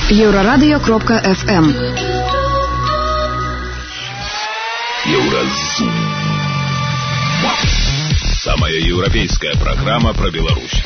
Еврорадио.FM. Евразум. Самая европейская программа про Беларусь.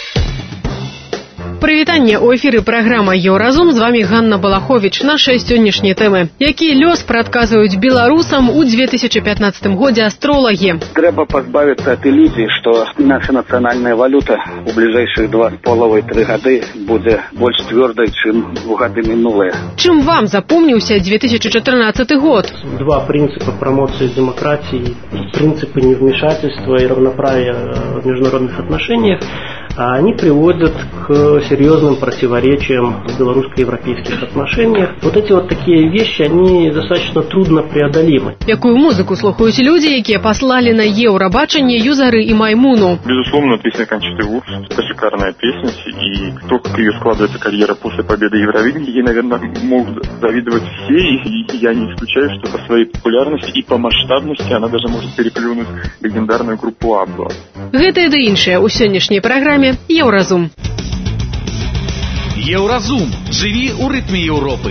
Прывітанне, у эфіры праграма Еўразум, з вами Ганна Балахович. Нашыя сённяшнія тэмы. Які лёс прадказваюць беларусам у 2015 годзе астролагі? Трэба пазбавіцца ад ілюзій, што наша нацыянальная валюта у бліжэйшых 2,5-3 гады будзе больш цвёрдай, чым у гады минулыя. Чым вам запомніўся 2014 год? Два принципа промоции демократии, принципы невмешательства и равноправия в международных отношениях, они приводят к серьезным противоречиям в белорусско-европейских отношениях. Вот эти вот такие вещи, они достаточно трудно преодолимы. Якую музыку слухаюць людзі, якія паслалі на Еўрабачанне Юзары и Маймуну? Безусловно, песня Кончиты Вурст – это шикарная песня, и то, как ее складывается карьера после победы Евровидения, ей, наверное, могут завидовать все, и я не исключаю, что по своей популярности и по масштабности она даже может переплюнуть легендарную группу Абба. Гэта і да іншае ў сённяшняй праграме Еўразум. Еўразум. Жыві ў рытме Еўропы.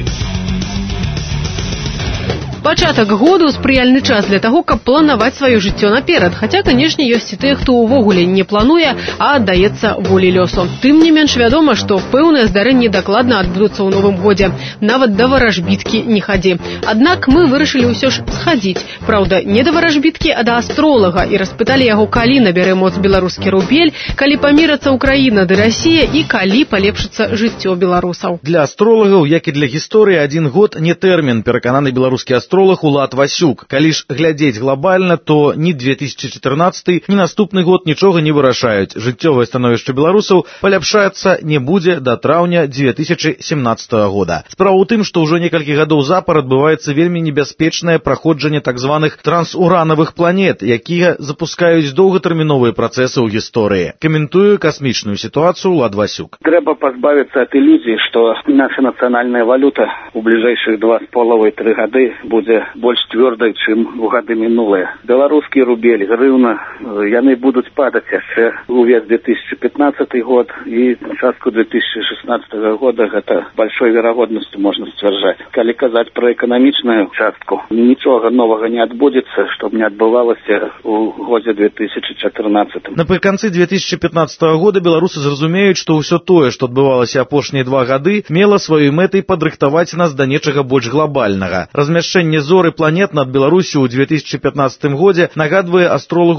Пачатак году спрыяльны час для таго, каб планаваць сваё жыццё наперад. Хаця, канешне, ёсць і тыя, хто ўвогуле не плануе, а аддаецца волі лёсу. Тым не менш вядома, што пэўныя здарэнні дакладна адбудуцца ў новым годзе. Нават да варажбіткі не хадзі. Аднак мы вырашылі ўсё ж схадзіць. Праўда, не да варажбіткі, а да астролага, і распыталі яго, калі набярэ моц беларускі рубель, калі памірацца Украіна ды Расія і калі палепшыцца жыццё беларусаў. Для астролагаў, як і для гісторыі, 1 год не тэрмін, перакананы беларускі астролог Улад Васюк. Калі ж глядзець глобальна, то ні 2014, ні наступны год нічога не вырашаюць. Жыццёвае становішча беларусаў паляпшаецца не будзе да траўня 2017 года. Справа ў тым, што ўжо некалькі гадоў запар адбываецца вельмі небяспечнае праходжанне так званых трансуранавых планет, якія запускаюць доўгатэрміновыя працэсы ў гісторыі. Каментуе касмічную сітуацыю Улад Васюк. Трэба пазбавіцца ад ілюзій, што наша нацыянальная валюта у бліжэйшых 2,5-3 гады будзе больш цвёрдай, чым у гады мінулыя. Беларускі рубель, грыўна, яны будуць падаць яшчэ увесь 2015 год і частку 2016 года, гэта большой верагоднасцю можна сцвярджаць. Калі казаць пра эканамічную частку, нічога новага не адбудзецца, што не адбывалася у годзе 2014. Напрыканцы 2015 года беларусы зразумеюць, што ўсё тое, што адбывалася апошнія 2 гады, мела сваёй мэтай падрыхтаваць нас да нечага больш глобальнага. Размяшчэнне зоры планет над Беларусю ў 2015 годзе нагадвае астролагу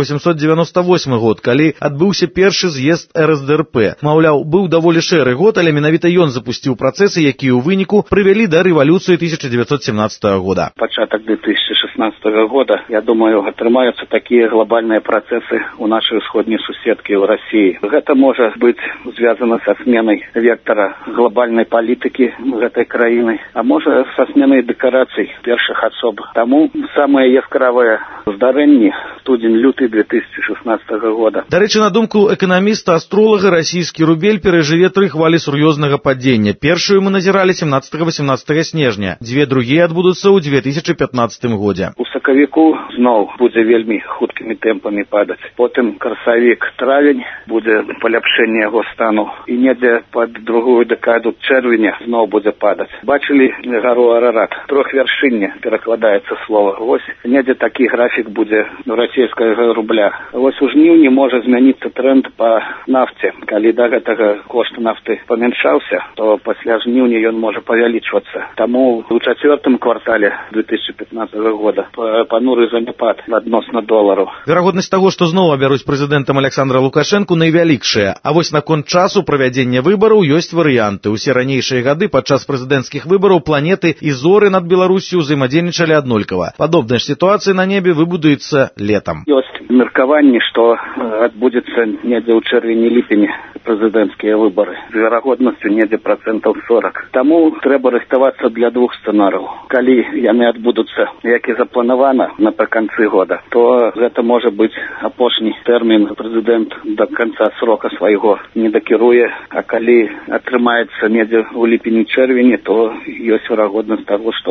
1898 год, калі адбыўся першы з'езд РСДРП. Маўляў, быў даволі шэры год, але менавіта ён запусціў працэсы, якія ў выніку прывялі да рэвалюцыі 1917 года. Пачатак 2016 года, я думаю, атрымаюцца такія глобальныя працэсы у нашай усходняй суседкі ў Расіі. Гэта можа быць звязана са сменай вектара глобальнай палітыкі гэтай краіны, а можа са сменай дэкарацый першых асоб. Таму самыя яскравыя здарэнні студзень-люты 2016 года. Дарэчы, на думку эканаміста-астролага, расійскі рубель перажыве 3 хвалі сур'ёзнага падзення. Першую мы назіралі 17-18 снежня. 2 другія адбудуцца ў 2015 годзе. У сакавіку зноў будзе вельмі хуткімі тэмпамі падаць. Потым красавік-травень будзе паляпшэнне яго стану. І недзе пад другую дэкаду чэрвеня зноў будзе падаць. Бачылі гару Арарат? Трохвяршынне перакладаецца слова. Вось недзе такі графік будзе расійскага рубля. Вось у жніўні можа змяніцца тренд па нафце. Калі да гэтага кошт нафты памяншаўся, то пасля жніўня ён можа павялічвацца. Таму у 4-м квартале 2015 года пануры заняпад адносна долару. Верагоднасць таго, што зноў абяруць прэзідэнтам Александра Лукашэнку, найвялікшая. А вось наконт часу правядзення выбараў ёсць варыянты. Усе ранейшыя гады падчас прэзідэнцкіх выбараў планеты і зоры над Беларусью ўзаемадзейнічалі аднолькава. Падобная ж сітуацыя на небе выбудуецца летам. Ёсць меркаванне, што адбудзецца недзе ў чэрвені-ліпені прэзідэнцкія выбары. З верагоднасцю недзе 40%. Таму трэба рыхтавацца для 2 сцэнарыяў. Калі яны адбудуцца, як і запланавана напрыканцы года, то гэта можа быць апошні тэрмін. Прэзідэнт да канца срока свайго не дакіруе, а калі атрымаецца недзе ў ліпені-чэрвені, то ёсць верагоднасць таго, што дакіруе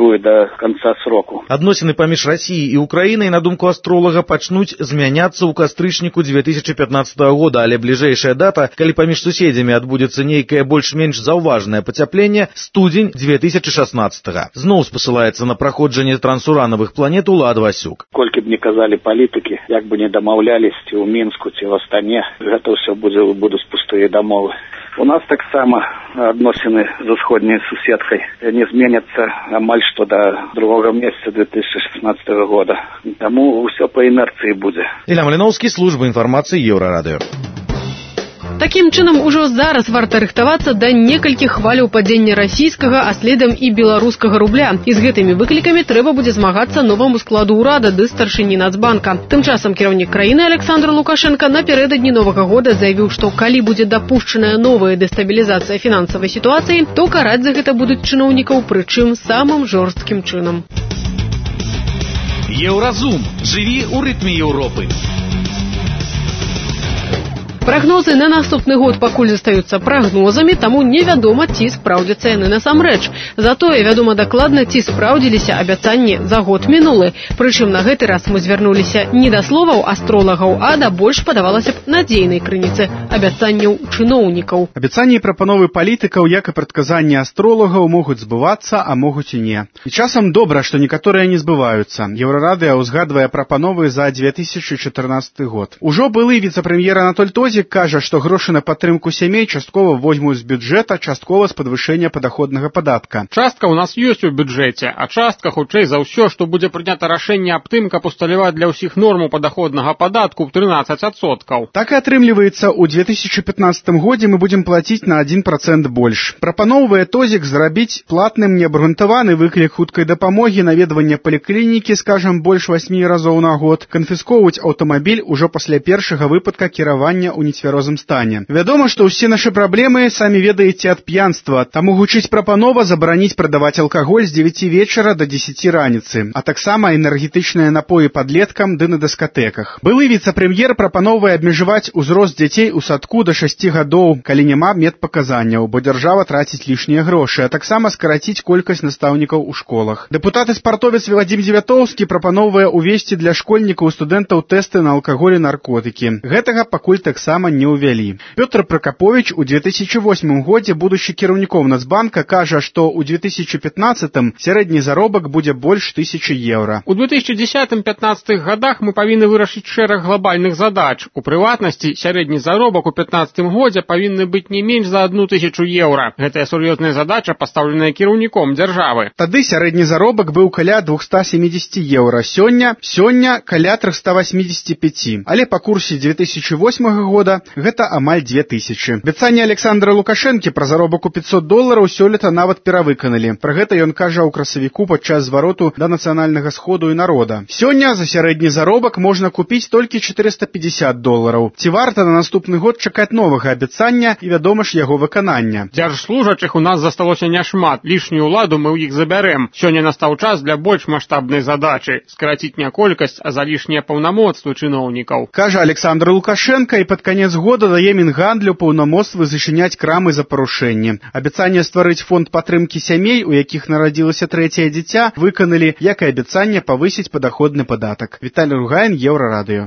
другую до конца сроку. Адносіны паміж Расіяй і Украінай, на думку астролага, пачнуць змяняцца ў кастрычніку 2015 года, але бліжэйшая дата, калі паміж суседзямі адбудзецца нейкае больш-менш заўважнае пацяпленне, студзень 2016. Зноў спасылаецца на праходжанне трансуранавых планет Улад Васюк. Колькі б не казалі палітыкі, як бы не дамаўлялись ці ў Мінску, ці в Астане, гэта ўсё будуць пустыя дамовы. У нас таксама адносіны з усходняй суседкай не зменяцца амаль што да другога месяца 2016 года. Таму ўсё па інерцыі будзе. Ілля Маліноўскі, служба інфармацыі Еўрарадыё. Такім чынам, ужо зараз варта рыхтавацца да некалькіх хваляў падзення расійскага, а следам і беларускага рубля. І з гэтымі выклікамі трэба будзе змагацца новаму складу ўрада ды старшыні Нацбанка. Тым часам кіраўнік краіны Александр Лукашенко напярэдадні Новага года заявіў, што калі будзе дапушчаная новая дэстабілізацыя фінансавай сітуацыі, то караць за гэта будуць чыноўнікаў, прычым самым жорсткім чынам. Еўразум. Жыві ў рытме Еўропы. Прагнозы на наступны год пакуль застаюцца прагнозамі, таму невядома, ці спраўдзяцца яны насамрэч. Затое вядома дакладна, ці спраўдзіліся абяцанні за год мінулы. Прычым на гэты раз мы звярнуліся не да словаў астролагаў, а да больш, падавалася б, надзейнай крыніцы абяцанняў чыноўнікаў. Абяцанні і прапановы палітыкаў, як і прадказанні астролагаў, могуць збывацца, а могуць і не. І часам добра, што некаторыя не збываюцца. Еўрарадыё ўзгадвае прапановы за 2014 год. Ужо былы віцэ-прэм'ер Анатоль Тозік кажа, што грошы на падтрымку сямей часткова возьмуць з бюджэта, часткова з падвышэння падаходнага падатка. Частка ў нас ёсць у бюджэце, а частка, хутчэй за ўсё, што будзе прынята рашэнне аб тым, каб усталяваць для ўсіх норму падаходнага падатку ў 13%. Так і атрымліваецца, у 2015 годзе мы будзем плаціць на 1% больш. Прапаноўвае Тозік зрабіць платным неабгрунтаваны выклік хуткай дапамогі, наведванне паліклінікі, скажам, больш 8 разоў на год, канфіскоўваць аўтамабіль ужо пасля першага выпадка кіравання ў нецвярозым стане. Вядома, што ўсе нашы праблемы, самі ведаеце, ад п'янства. Таму гучыць прапанова забараніць прадаваць алкаголь з 9 вечара до 10 раніцы, а таксама энергетычныя напоі падлеткам ды на дыскатэках. Былы віцэ-прэм'ер прапановвае абмежаваць узрост дзяцей у садку да 6 гадоў, калі няма медпаказанняў, бо дзяржава траціць лішнія грошы, а таксама скараціць колькасць настаўнікаў у школах. Дэпутат і спартовец Вадзім Дзевятоўскі прапановвае увесці для школьнікаў і студэнтаў тэсты на алкаголь і наркотыкі. Гэтага пакуль таксама не ўвялі. Пётр Пракаповіч у 2008 годзе, будучы кіраўніком Нацбанка, кажа, што ў 2015 сярэдні заробак будзе больш 1000 еўра. У 2010-15 годах мы павінны вырашыць шэраг глобальных задач. У прыватнасці, сярэдні заробак у 2015 годзе павінны быць не менш за 1000 еўра. Гэтая сур'ёзная задача, пастаўленая кіраўніком дзяржавы. Тады сярэдні заробак быў каля 270 еўра. Сёння каля 385. Але па курсе 2008 года гэта амаль 2000. Абяцанне Александра Лукашэнкі пра заробак у $500 сёлета нават перавыканалі. Пра гэта ён кажа ў красавіку падчас звароту да нацыянальнага сходу і народа. Сёння за сярэдні заробак можна купіць толькі $450. Ці варта на наступны год чакаць новага абяцання і, вядома ж, яго выканання? Дзяржслужачых у нас засталося няшмат. Лішнюю ўладу мы ў іх забярем. Сёння настаў час для больш маштабнай задачы скараціць не колькасць, а за лішнія паўнамоцтвы чыноўнікаў. Кажа Александр Лукашенко і пад канец года дае Мінгандлю паўнамоцтвы зачыняць крамы за парушэнне. Абяцанне стварыць фонд падтрымкі сямей, у якіх нарадзілася трэцяе дзіця, выканалі, як і абяцанне павысіць падаходны падатак. Віталій Ругайн, Еўрарадыё.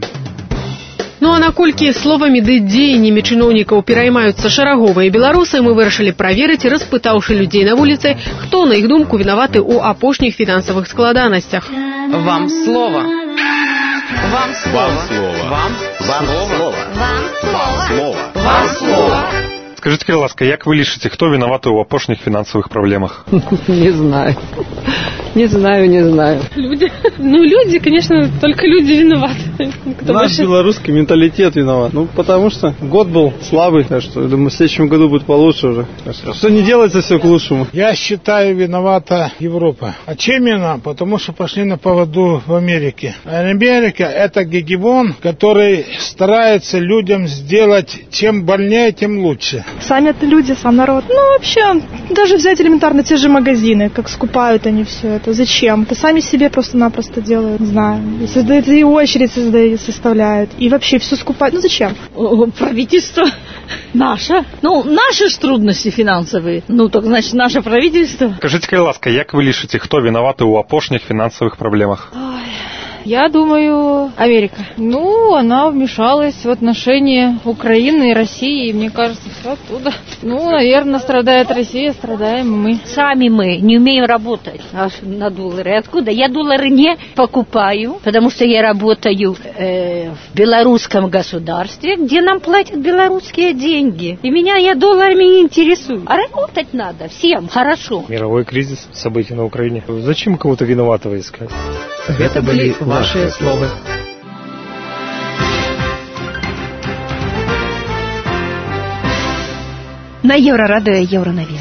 Ну а наколькі словамі ды дзеяннямі чыноўнікаў пераймаюцца шараговыя беларусы, мы вырашылі праверыць, распытаўшы людзей на вуліцы, хто, на іх думку, вінаваты ў апошніх фінансавых складанасцях. Вам слово. Вам слово. Вам слово. Вам слово. Вам слово. Скажите, ласка, як вы лічыце, хто вінаваты ў апошніх фінансавых праблемах? Не знаю. Не знаю. Люди? Ну, люди, конечно, только люди виноваты. Наш белорусский менталитет виноват. Ну, потому что год был слабый, так что, я думаю, в следующем году будет получше уже. Что не делается, все к лучшему. Я считаю, виновата Европа. А чем именно? Потому что пошли на поводу в Америке. А Америка – это гегемон, который старается людям сделать, чем больнее, тем лучше. Сами это люди, сам народ. Ну, вообще, даже взять элементарно те же магазины, как скупают они все это. то зачем? Это сами себе просто-напросто делают, не знаю. И создают, и очередь составляют, и вообще все скупают. Ну зачем? Правительство наше. Наши ж трудности финансовые. Так значит, наше правительство. Скажите, ласка, як вы лічыце, хто виноваты у апошніх финансовых проблемах? Я думаю, Америка. Она вмешалась в отношения Украины и России, и мне кажется, все оттуда. Наверное, страдает Россия, страдаем мы. Сами мы не умеем работать на доллары. Откуда? Я доллары не покупаю, потому что я работаю в белорусском государстве, где нам платят белорусские деньги. И я долларами не интересую. А работать надо всем хорошо. Мировой кризис, события на Украине. Зачем кого-то виноватого искать? Это были ваши слова. На Еўрарадыё Еўранавіны.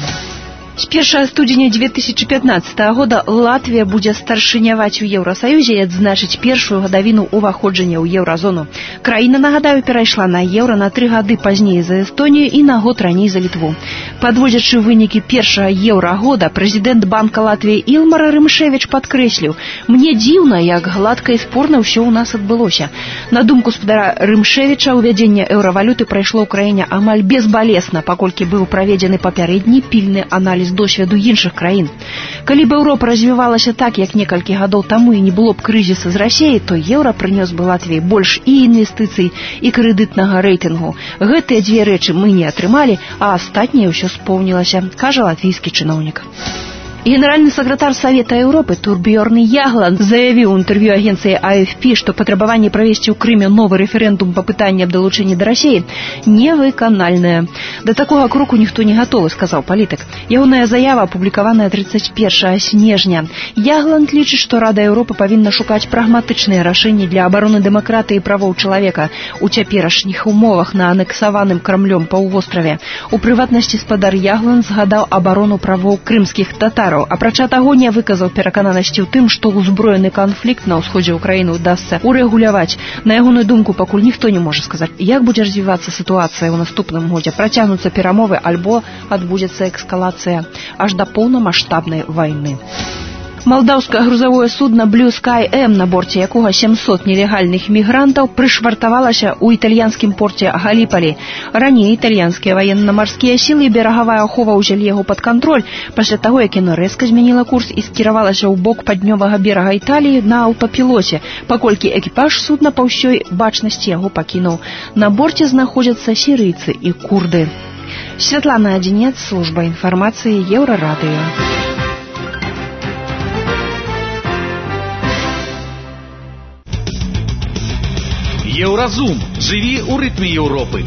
З 1 студзеня 2015 года Латвія будзе старшыняваць у Еўрасаюзе і адзначыць першую гадавіну ўваходжання ў еўразону. Краіна, нагадаю, перайшла на еўра на 3 гады пазней за Эстонію і на год раней за Літву. Падводзячы вынікі першага еўрагода, прэзідэнт Банка Латвіі Ілмар Рымшевіч падкрэсліў: «Мне дзіўна, як гладка і спорна ўсё ў нас адбылося». На думку спадара Рымшевіча, увядзенне еўравалюты прайшло ў краіне амаль безбалесна, паколькі быў праведзены папярэдні пільны аналіз досведу іншых краін. Калі б Еўропа развівалася так, як некалькі гадоў таму і не было б крызіса з Расіяй, то еўра прынёс бы Латвіі больш і інвестыцый, і крэдытнага рэйтынгу. Гэтыя дзве рэчы мы не атрымалі, а астатняе ўсё споўнілася, кажа латвійскі чыноўнік. Генеральный секретарь Совета Европы Турбьорн Ягланд заявил в интервью агенции AFP, что потребование провести в Крыме новый референдум по пытанию об долучении до России невыкональное. До такого кроку никто не готов, сказал политик. Ягоная заява опубликованная 31 снежня. Ягланд лічыць, что Рада Европы повинна шукать прагматычныя рашэнні для обороны демократии и правоў человека у цяперашніх умовах на аннексаваным Крамлем паўвостраве. У прыватнасці спадар Ягланд згадаў оборону правоў крымскіх татараў. Апрача таго, не выказаў перакананасці ў тым, што ўзброены канфлікт на ўсходзе ўкраіны ўдасца урэгуляваць. На ягоную думку, пакуль ніхто не можа сказаць, як будзе развівацца сітуацыя ў наступным годзе, працягнуцца перамовы альбо адбудзецца эскалацыя аж да поўнамаштабнай вайны. Молдавское грузовое судно Blue Sky M, на борце якога 700 нелегальных мігрантаў, прышвартавалася ў італьянскім порце Галіпалі. Раней італьянскія военно-марскія сілы і берагавая ахова ўзялі яго пад кантроль, пасля таго, як яно рэзка змяніла курс і скіравалася ў бок паўднёвага берага Італіі на аўтапілоце, паколькі экіпаж судна па ўсёй бачнасці яго пакінуў. На борце знаходзяцца сірыйцы і курды. Святлана Адзінец, служба інфармацыі Еўрарадыё. Еўразум. Жыві ў рытме Еўропы.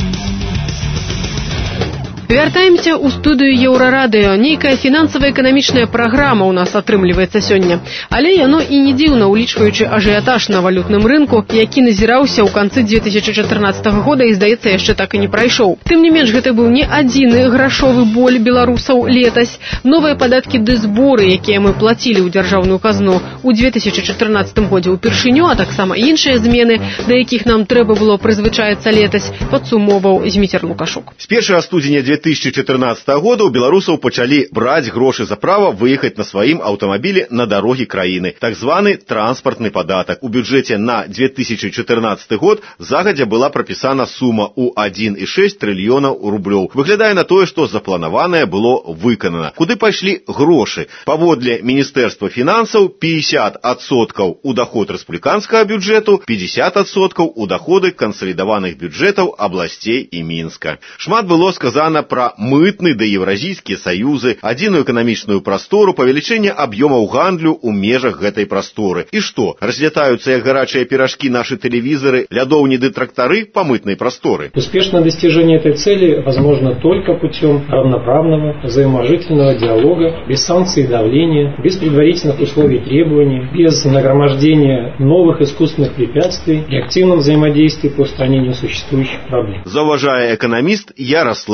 Вяртаемся ў студыю Еўрарадыё. Нейкая фінансава-эканамічная праграма ў нас атрымліваецца сёння. Але яно і не дзіўна, улічваючы ажыятаж на валютным рынку, які назіраўся ў канцы 2014 года і, здаецца, яшчэ так і не прайшоў. Тым не менш, гэта быў не адзіны грашовы боль беларусаў летась. Новыя падаткі ды зборы, якія мы плацілі ў дзяржаўную казну ў 2014 годзе ўпершыню, а таксама іншыя змены, да якіх нам трэба было прызвычаіцца летась, падсумоўваў Зміцер Лукашук. З 1 студзеня 2014 года у беларусаў пачалі браць грошы за права выехаць на сваім аўтамабілі на дарогі краіны. Так званы транспартны падатак. У бюджэце на 2014 год загадзя была прапісана сума ў 1,6 трыльёнаў рублёў. Выглядае на тое, што запланаванае было выканана. Куды пайшлі грошы? Паводле Міністэрства фінансаў 50% у даход рэспубліканскага бюджэту, 50% у даходы кансалідаваных бюджэтаў абласцей і Мінска. Шмат было сказана пра мытны да еўразійскія саюзы, адзіную эканамічную прастору, павелічэнне аб'ёмаў гандлю ў межах гэтай прасторы. І што, разлятаюцца як гарачыя пиражкі наши телевизоры, лядоўні ды трактары по мытной просторе? Успешное достижение этой цели возможно только путем равноправного, взаиможительного диалога, без санкций и давления, без предварительных условий и требований, без нагромождения новых искусственных препятствий и активном взаимодействии по устранению существующих проблем. Зауважая экономист Ярослав Романюк.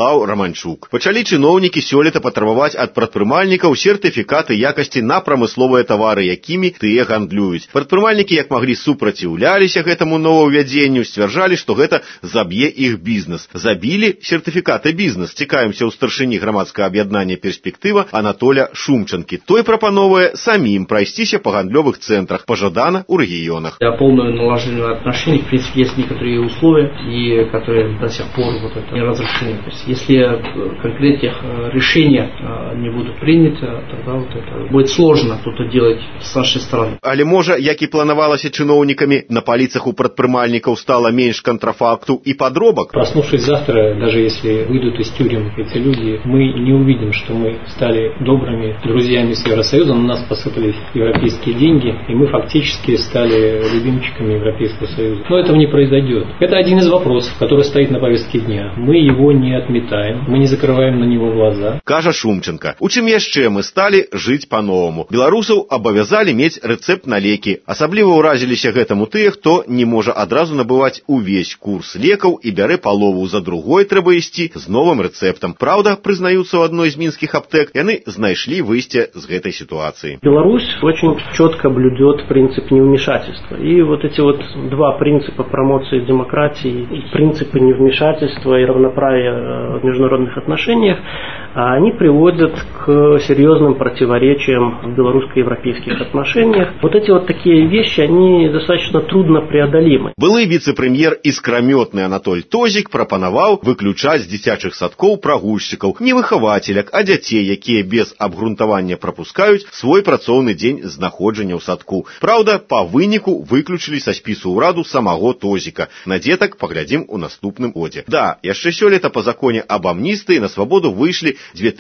Романчук. Пачалі чыноўнікі сёлета патрабаваць ад прадпрымальнікаў сертыфікаты якасці на прамысловыя тавары, якімі тыя гандлююць. Прадпрымальнікі як маглі супраціўляліся гэтаму новаўвядзенню, сцвярджалі, што гэта заб'е іх бізнес. Забілі сертыфікаты бізнес. Цікавімся ў старшыні грамадскага аб'яднання «Перспектыва» Анатоля Шумчанкі. Той прапановае самім прайсціся па гандлёвых цэнтрах, пажадана ў рэгіёнах. Для полного налаживания отношений, в принципе, есть некоторые условия, и которые до сих пор вот это не разрешены. То есть, если конкретных решения не будут приняты, тогда вот это будет сложно что-то делать с нашей стороны. Але можа, як і планавалася чыноўнікамі, на паліцах у прадпрымальнікаў стала менш контрафакту и подробок? Проснувшись завтра, даже если выйдут из тюрем эти люди, мы не увидим, что мы стали добрыми друзьями с Евросоюзом, на нас посыпались европейские деньги, и мы фактически стали любимчиками Европейского Союза. Но этого не произойдет. Это один из вопросов, который стоит на повестке дня. Мы его не отметаем, мы не закрываем на него глаза. Кажа Шумченко. У чым яшчэ мы стали жыць па-новаму? Беларусаў абавязалі мець рэцэпт на лекі. Асабліва ўразіліся гэтаму тыя, хто не можа адразу набываць увесь курс лекаў і бярэ палову. За другой трэба ісці з новым рэцэптам. Праўда, прызнаюцца ў адной з мінскіх аптэк, яны знайшлі выйсце з гэтай ситуации. Беларусь очень четко блюдет принцип невмешательства. И вот эти вот два принципа промоции демократии, принципы невмешательства и равноправия в международных отношениях, они приводят к серьезным противоречиям в белорусско-европейских отношениях. Вот эти вот такие вещи, они достаточно трудно преодолимы. Былы віцэ-прэм'ер іскрамётны Анатоль Тозік прапанаваў выключаць з дзіцячых садкоў прагульшчыкаў, не выхавацеляк, а дзяцей, якія без абгрунтавання прапускаюць свой працоўны дзень знаходжання ў садку. Праўда, па выніку выключылі са спісу ўраду самого Тозіка. На дзетак паглядзім у наступным годзе. Да, яшчэ сёлета па законе аб амністыі на свабоду выйшлі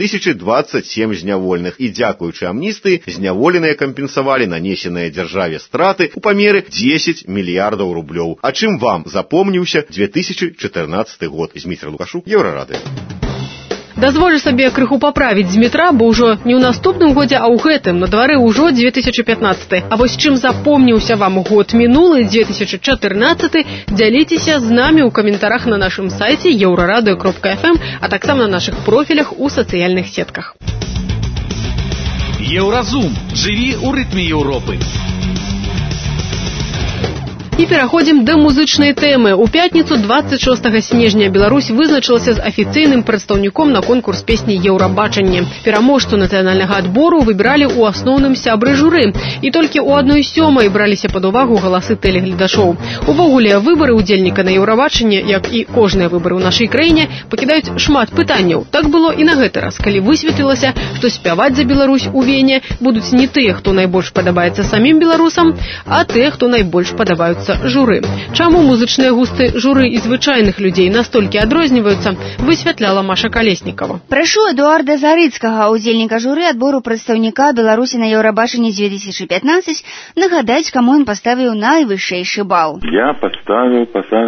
2027 зняволеных, і дзякуючы амністыі зняволеныя кампенсавалі нанесеныя дзяржаве страты ў памеры 10 мільярдаў рублёў. А чым вам запомніўся 2014 год? Зміцер Лукашук, Еўрарадыё. Дазволю сабе крыху паправіць Змітра, бо ўжо не ў наступным годзе, а ў гэтым, на двары ўжо 2015. А вось чым запомніўся вам год мінулы, 2014, дзяліцеся з намі ў каментарах на нашым сайце euraradio.fm, а таксама на нашых профілях у сацыяльных сетках. Еўразум. Жыві ў рытме Еўропы. І пераходзім да музычнай тэмы. У пятніцу 26 снежня Беларусь вызначылася з афіцыйным прадстаўніком на конкурс песні «Еўрабачанне». Пераможцу нацыянальнага адбору выбіралі ў асноўным сябры журы. І толькі ў 1/7 браліся пад увагу галасы тэлегледачоў. Увогуле, выбары ўдзельніка на Еўрабачанне, як і кожныя выбары ў нашай краіне, пакідаюць шмат пытанняў. Так было і на гэты раз, калі высветлілася, што спяваць за Беларусь у Вене будуць не тыя, хто найбольш падабаецца самім беларусам, а тыя, хто найбольш падабаюцца журы. Чаму музычныя густы журы і звычайных людзей настолькі адрозніваюцца, высвятляла Маша Калеснікова. Прашу Эдуарда Зарыцкага, удзельніка журы адбору прадстаўніка Беларусі на Еўрабачанні 2015, нагадаць, каму ён паставіў найвышэйшы бал. Я поставил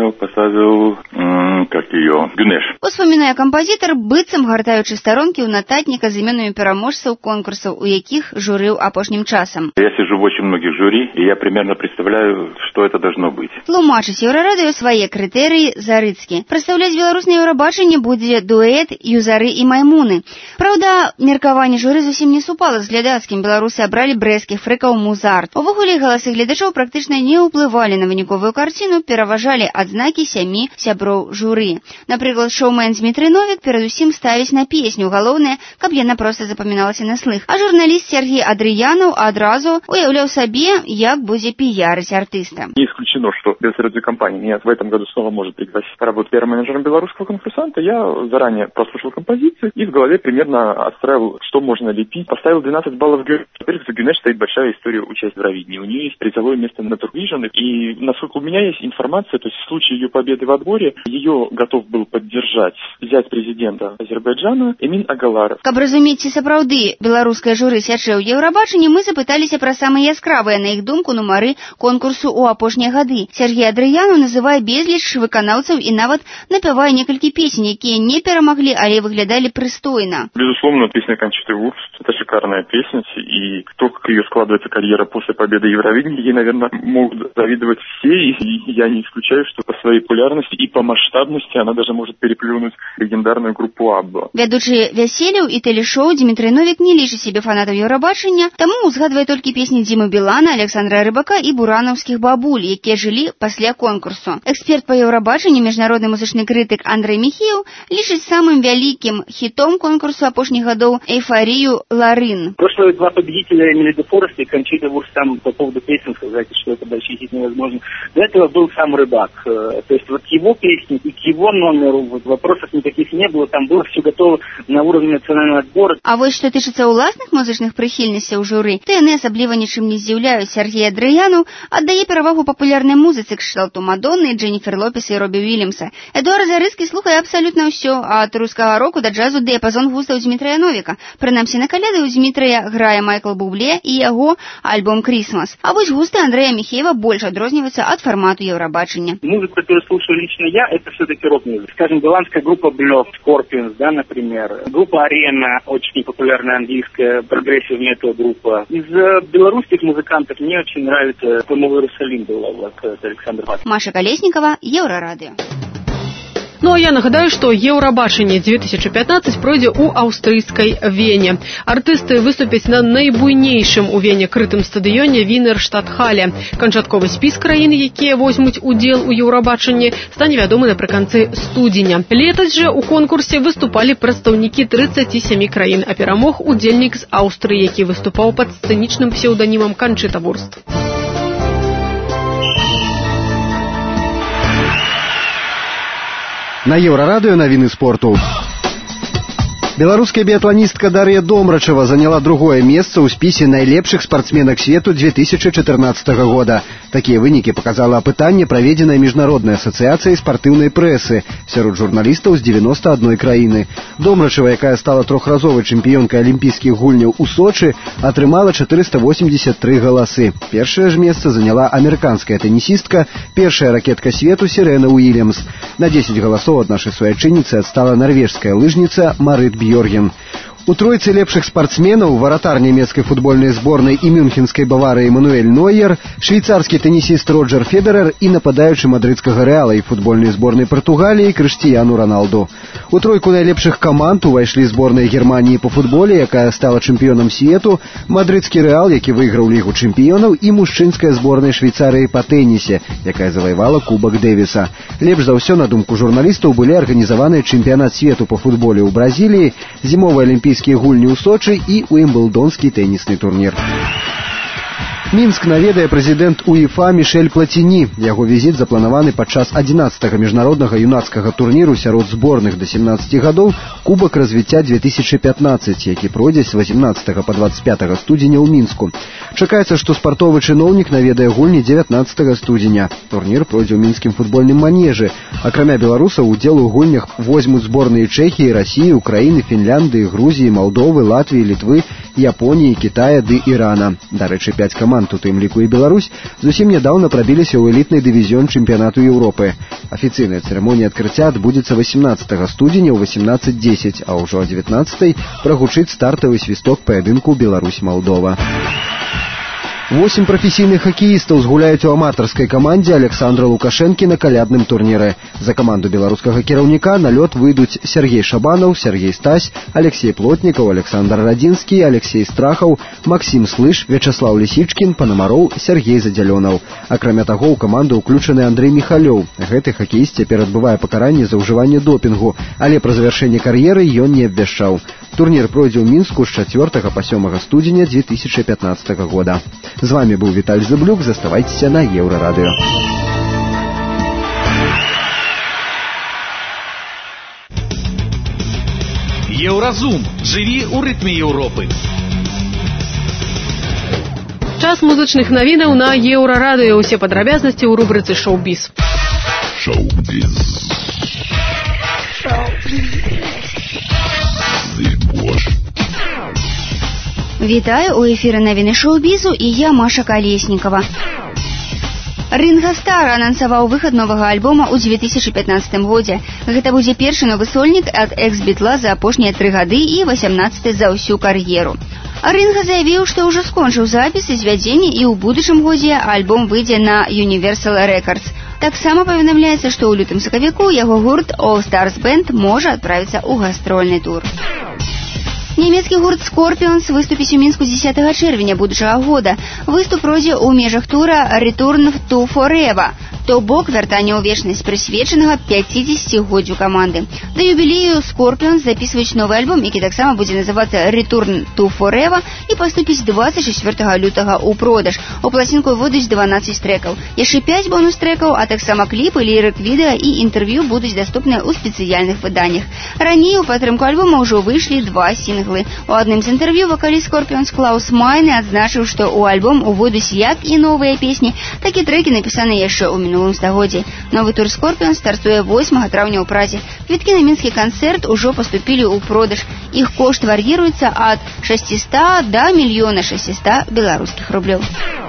Гюнеш. Успамінае кампазітар, быццам гартаючы старонкі ў нататніка з імёнамі пераможцаў конкурсаў, у якіх журыў апошнім часам. Я сижу в очень многих жюри, и я примерно представляю, что это должно быть. Тлумачыць Еўрарадыё свае крытэрыі Зарыцкі. Прадстаўляць Беларусь на Еўрабачанні будзе дуэт Юзары і Маймуны. Праўда, меркаванне журы зусім не супала з глядацкім. Беларусы абралі брэсцкіх фрыкаў Музарт. Увогуле, галасы гледачоў практычна не ўплывалі на выніковую карціну, пераважалі адзнакі 7 сяброў журы. Напрыклад, шоумен Змітрый Новік перадусім ставіць на песню. Галоўнае, каб яна проста запаміналася на слых. А журналіст Сергей Адрыянаў адразу уяўляў сабе, як будзе піярыць артыста. Не исключено, что радиокомпания меня в этом году снова может пригласить поработать пиар-менеджером белорусского конкурсанта. Я заранее прослушал композиции и в голове примерно отстраивал, что можно лепить. Поставил 12 баллов Гюнеш. Во-первых, за Гюнеш стоит большая история участия в Евровидении. У нее есть призовое место на Турвижн. И насколько у меня есть информация, то есть в случае ее победы в отборе, ее готов был поддержать зять президента Азербайджана Эмин Агаларов. Каб разумець, ці сапраўды беларускае журы сячэ ў Еўрабачанні, мы запыталіся пра самыя яскравыя, на іх думку, нумары конкурсу ў апошні апошнія гады. Сергей Адрыянаў называе безліч выканаўцаў і нават напявае некалькі песень, якія не перамаглі, але выглядалі прыстойна. Безусловно, песня Кончиты Вурст – это шикарная песня, и то, как ее складывается карьера после победы Евровидения, ей, наверное, могут завидовать все, и я не исключаю, что по своей популярности и по масштабности она даже может переплюнуть легендарную группу Абба. Вядучы вяселляў і тэлешоу Дмітрый Новік не лічыць сябе фанатаў Еўрабачання, таму узгадвае толькі песні Дзімы Білана, Александра Рыбака і буранаўскіх бабуль, якія жылі пасля конкурсу. Эксперт па Еўрабачанню, міжнародны музычны крытык Андрей Михеев лічыць самым вялікім хітом конкурсу апошніх гадоў «Эйфорию» Ларин. Прошлые два победителя Эмили де Форест и Кончита Вурст, там по поводу песен сказать, что это большой хит невозможно. До этого был сам Рыбак. То есть вот его песни и к его номеру вопросов никаких не было. Там было все готово на уровне национального отбора. А вот что тычыцца ўласных музычных прыхільнасцяў журы, то яны асабліва нічым не здзіўляюць. Сергей Адрыянаў аддае перавагу папулярнай музыцы кшталту Мадонны, Дженніфер Лопес і Робі Уильямса. Эдуард Зарыцкі слухае абсалютна ўсё, ад рускага року да джазу дыяпазон густаў Дмітрыя Новіка. Прынамсі на каляды ў Дмітрыя грае Майкл Бубле і яго альбом «Крисмас». А вось густы Андрэя Михеева больш адрозніваюцца ад фармату Еўрабачання. Музыку, которую слушаю лично я, это все-таки рок-музыка. Скажем, голландская группа Блёв, Scorpions, да, например. Группа Арена, очень популярная английская прогрессив-метал группа. Из белорусских музыкантов мне очень нравится «Помол Иерусалим» была, вот, Александр Пат. Маша Колесникова, Еўрарадыё. Ну а я нагадаю, што Еўрабачанне 2015 пройдзе ў аўстрыйскай Вене. Артысты выступяць на найбуйнейшым у Вене крытым стадыёне Вінерштадтхале. Канчатковы спіс краін, якія возьмуць удзел у Еўрабачанні, стане вядомы напрыканцы студзеня. Летась жа ў конкурсе выступалі прадстаўнікі 37 краін, а перамог удзельнік з Аўстрыі, які выступаў пад сцэнічным псеўданімам Кончита Вурст. На Еўрарадыё навіны спорту. Беларуская біятланістка Дар'я Домрачева заняла другое месца ў спісе найлепшых спартсменак свету 2014 года. Такія вынікі паказала апытанне, праведзенае міжнароднай асацыяцыяй спартыўнай прэсы сярод журналістаў з 91 краіны. Домрачева, якая стала трохразовай чэмпіёнкай алімпійскіх гульняў у Сочы, атрымала 483 галасы. Першае ж месца заняла амерыканская тэнісістка, першая ракетка свету Сірэна Уильямс. На 10 галасоў ад нашай суайчынніцы адстала нарвежская лыжніца Марыт Бьорген. У тройцы лепшых спортсменаў варатар нямецкай футбольнай зборнай і мюнхенскай Баварыі Мануэль Нойер, швейцарскі тэнісіст Роджер Федерер і нападаючы мадрыдскага Рэала і футбольнай зборнай Партугаліі Крыштіяну Роналду. У тройку найлепшых каманд увайшлі зборная Германіі па футболе, якая стала чэмпіёнам свету, мадрыдскі Рэал, які выйграў лігу чэмпіёнаў, і мужчынская зборная Швейцарыі па тэнісе, якая заваявала Кубак Дэвіса. Лепш за ўсё, на думку журналістаў, былі арганізаваныя чэмпіянат свету па футболе ў Бразіліі, зімовы алімпійскія гульні ў Сочы і Уимблдонскі тэнісны турнір. Мінск наведае прэзідэнт УЕФА Мішэль Плаціні. Яго візіт запланаваны падчас 11-га міжнароднага юнацкага турніру сярод зборных да 17 гадоў Кубак развіцця 2015, які пройдзе з 18 па 25 студзеня ў Мінску. Чакаецца, што спартовы чыноўнік наведае гульні 19 студзеня. Турнір пройдзе ў мінскім футбольным манежы. Акрамя беларусаў, удзел у гульнях возьмуць зборныя Чэхіі, Расіі, Украіны, Фінляндыі, Грузіі, Малдовы, Латвіі, Літвы, Японіі, Кітая ды Ірана. Дарэчы, 5 каманд, у тым ліку і Беларусь, зусім нядаўна прабіліся ў элітны дывізіён чэмпіянату Еўропы. Афіцыйная цырымонія адкрыцця адбудзецца 18 студзеня ў 18:10, а ўжо о 19 прагучыць стартавы свісток паядынку Беларусь-Малдова. 8 прафесійных хакеістаў згуляюць у аматарскай камандзе Александра Лукашэнкі на калядным турніры. За каманду беларускага кіраўніка на лёд выйдуць Сергей Шабанаў, Сергей Стась, Алексей Плотнікаў, Александр Радзінскі, Алексей Страхаў, Максим Слыш, Вячаслав Лісічкін, Панамароў, Сергей Задзялёнаў. Акрамя таго, у каманду ўключаны Андрэй Міхалёў. Гэты хакеіст цяпер адбывае пакаранне за ўжыванне допінгу, але пра завяршэнне кар'еры ён не абвяшчаў. Турнір пройдзе ў Мінску з 4 па 7 студзеня 2015 года. З вами быў Віталь Зыблюк, заставайцеся на Еўрарадыё. Еўразум. Жыві ў рытме Еўропы. Час музычных навінаў на Еўрарадыё. Усе падрабязнасці ў рубрыцы «Шоу-біз». Шоу-біз. Вітаю, у эфіры навіны шоу-бізу і я, Маша Колеснікова. Ринго Стар анансаваў выхад новага альбома ў 2015 годзе. Гэта будзе першы новы сольнік ад экс-бітла за апошнія 3 гады і 18-й за ўсю кар'еру. Ринго заявіў, што ўжо скончыў запіс і звядзенне, і ў будучым годзе альбом выйдзе на Universal Records. Таксама паведамляецца, што ў лютым-сакавіку яго гурт All Stars Band можа адправіцца ў гастрольны тур. Нямецкі гурт Scorpions выступіць у Мінску 10 чэрвеня будучага года. Выступ пройдзе ў межах тура Return to Forever, то бок вяртання ў вечнасць, прысвечанага 50-годдзю каманды. Да юбілею Scorpions запісваюць новы альбом, які таксама будзе называцца Return to Forever і паступіць 24 лютага ў продаж. У пласцінку выйдуць 12 трэкаў. Яшчэ 5 бонус-трэкаў, а таксама кліпы, лірык-відэа і інтэрв'ю будуць даступныя ў спецыяльных выданнях. Раней у падтрымку альбома ўжо выйшлі 2 сінглы. У адным з інтэрв'ю вакаліст Scorpions Клаус Майне адзначыў, што ў альбом увойдуць як і новыя песні, так і трэкі, напісаныя яшчэ ў минулым стагоддзі. Новы тур Scorpions стартуе 8 траўня ў Празе. Квіткі на мінскі канцэрт ужо паступілі ў продаж. Іх кошт вар'іруецца ад 600 до 1 600 000 беларускіх рублёў.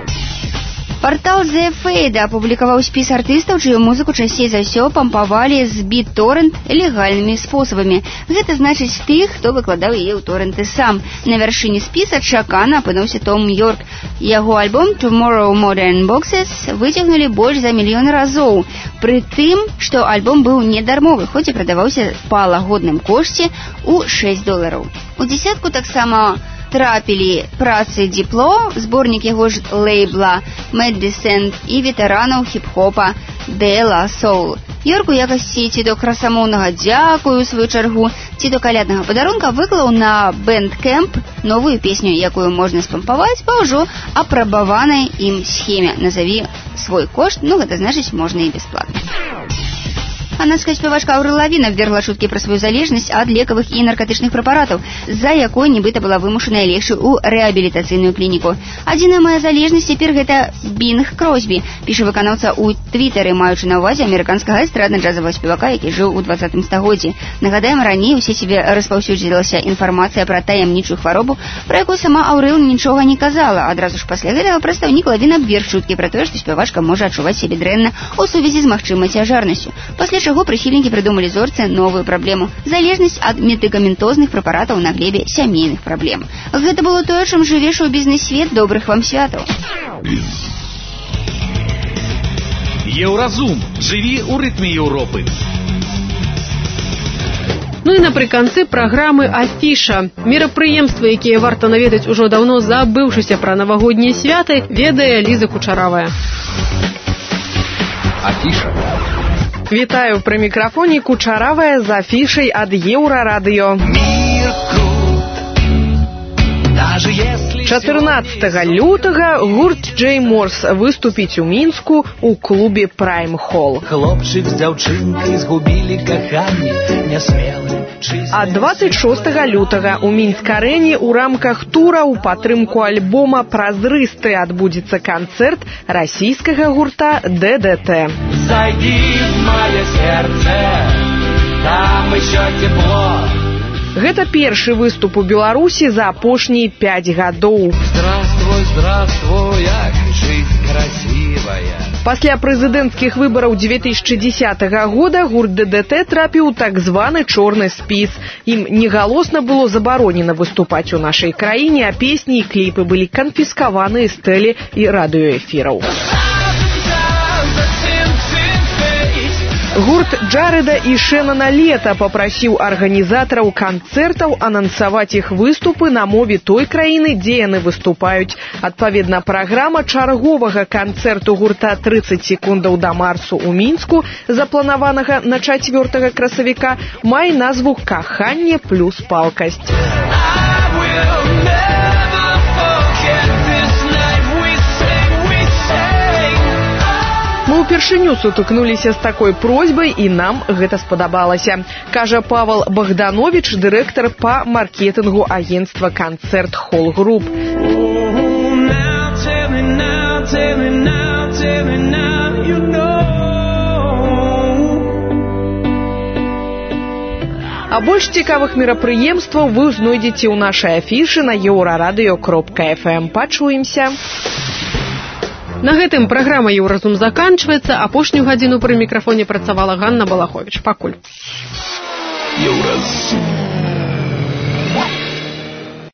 Партал The Fade апублікаваў спіс артыстаў, чыю музыку часцей за ўсё пампавалі з BitTorrent легальнымі спосабамі. Гэта значыць тых, хто выкладаў яе ў торренты сам. На вяршыні спіса чакана апынуўся Том Йорк. Яго альбом Tomorrow Modern Boxes выцягнулі больш за 1 мільён разоў. Пры тым, што альбом быў недармовы, хоць і прадаваўся па лагодным кошце ў $6. У дзесятку таксама трапілі працы Дипло, зборнік яго ж лейбла Mad Descent і ветэранаў хіп-хопа De La Soul. Йорк у якасці ці то красамоўнага дзякую ў сваю чаргу, ці то каляднага падарунка выклаў на Bandcamp новую песню, якую можна спампаваць па ўжо апрабаванай ім схеме. Назаві свой кошт, гэта значыць можна і бясплатна. Канадская спявачка Аўрыл Лавін абвергла чуткі пра сваю залежнасць ад лекавых і наркатычных прэпаратаў, з-за якой нібыта была вымушаная легчы ў рэабілітацыйную клініку. Адзіная мая залежнасць цяпер гэта Бінг Кросбі, піша выканаўца ў твітары, маючы на ўвазе амерыканскага эстрадна-джазавага спевака, які жыў у 20 стагоддзі. Нагадаем, раней у сеціве распаўсюдзілася інфармацыя пра таямнічую хваробу, пра якую сама Аўрыл нічога не казала. Адразу ж пасля гэтага прадстаўнік Лавін абверг чуткі пра тое, што спявачка можа адчуваць сябе дрэнна ў сувязі з магчымай цяжарнасцю. Пасля чаго прыхільнікі прыдумалі зорцы новую праблему – залежнасць ад медыкаментозных прэпаратаў на глебе сямейных праблем. Гэта было тое, чым жыве шоу-бізнес-свет. Добрых вам святаў! Еўразум. Жыві ў рытме Еўропы. Ну і напрыканцы праграмы «Афіша». Мерапрыемствы, якія варта наведаць ужо даўно забыўшыся пра навагоднія святы, ведае Ліза Кучаравая. Афіша. Вітаю, пры мікрафоне Кучаравая з афішай ад Еўрарадыё. 14 лютага гурт Джей Морс выступіць у Мінску ў клубе Prime Hall. Хлопчык з дзяўчынкай згубілі каханне нясмелы. А 26 лютага ў Мінск-арэне ў рамках тура ў падтрымку альбома «Празрысты» адбудзецца канцэрт расійскага гурта ДДТ. Зайди в мое сердце, там еще тепло. Гэта першы выступ у Беларусі за апошнія 5 гадоў. Здравствуй, здравствуй, як жизнь красивая. Пасля прэзідэнцкіх выбараў 2010 года гурт ДДТ трапіў у так званы чорны спіс. Ім негалосна было забаронена выступаць у нашай краіне, а песні і кліпы былі канфіскаваны з тэле- і радыёэфіраў. Гурт Джарэда і Шэнана Лета папрасіў арганізатараў канцэртаў анансаваць іх выступы на мове той краіны, дзе яны выступаюць. Адпаведна, праграма чарговага канцэрту гурта 30 секундаў да марсу ў Мінску, запланаванага на 4 красавіка, мае назву «Каханне плюс палкасць». Мы ўпершыню сутыкнуліся з такой просьбай, і нам гэта спадабалася, кажа Павел Богданович, дырэктар па маркетынгу агентства «Канцэрт Холл Груп». А больш цікавых мерапрыемстваў вы знойдзеце ў нашай афішы на euraradыё.fm. Пачуемся! На гэтым праграма «Еўразум» заканчваецца. Апошнюю гадзіну пры мікрафоне працавала Ганна Балаховіч. Пакуль. Еўразум.